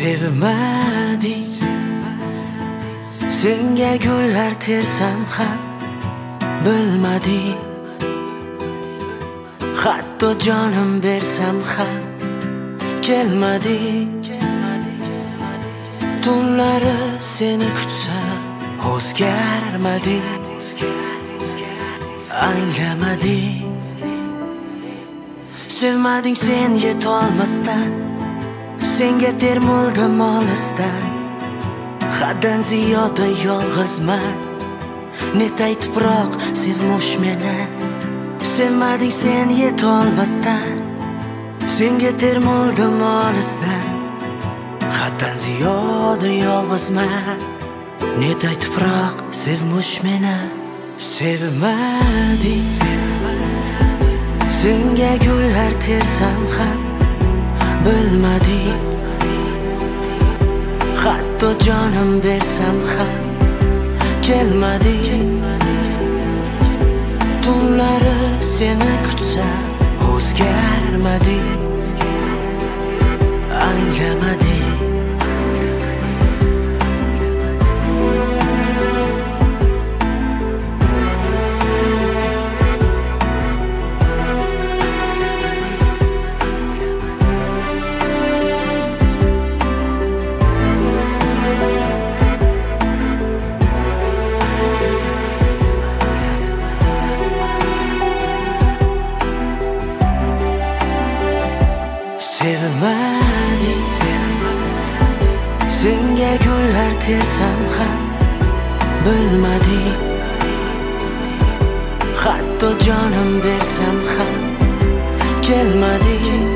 Sevmading, senga gullar tersam ham bilmading. Hatto jonim bersam ham kelmading. Tunlari seni kutsam o'zgarmading, anglamading. Sevmading sen yetolmasdan, senga termuldim olisdan. Haddan ziyoda yolg'izman, netay tuproq sevmush meni. Sevmading sen yetolmasdan, senga termuldim olisdan. Haddan ziyoda yolg'izman, netay tuproq sevmush meni. Sevmading, senga gullar tersam ham bilmading. Hatto jonim bersam ham kelmading. Tunlari seni kutsam o'zgarmading, anglamading. Sevmading, senga gullar tersam ham bilmading. Hatto jonim bersam ham kelmading.